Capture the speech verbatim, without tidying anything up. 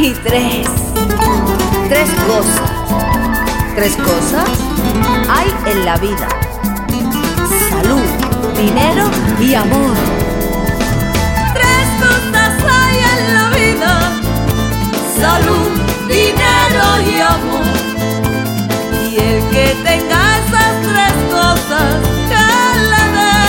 y tres. Tres cosas. Tres cosas hay en la vida: salud, dinero y amor. Tres cosas hay en la vida: salud, dinero y amor.